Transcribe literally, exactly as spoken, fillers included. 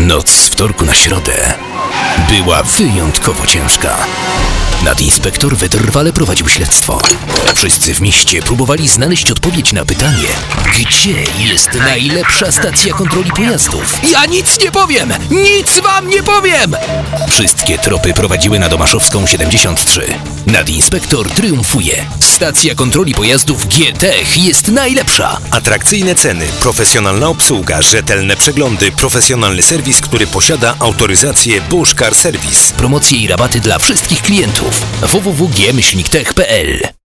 Noc z wtorku na środę była wyjątkowo ciężka. Nadinspektor wytrwale prowadził śledztwo. Wszyscy w mieście próbowali znaleźć odpowiedź na pytanie, gdzie jest najlepsza stacja kontroli pojazdów. Ja nic nie powiem! Nic wam nie powiem! Wszystkie tropy prowadziły na Domaszowską siedemdziesiąt trzy. Nadinspektor triumfuje. Stacja kontroli pojazdów G-Tech jest najlepsza. Atrakcyjne ceny, profesjonalna obsługa, rzetelne przeglądy, profesjonalny serwis, który posiada autoryzację Bosch Car Service. Promocje i rabaty dla wszystkich klientów. w w w kropka g myślnik tech kropka p l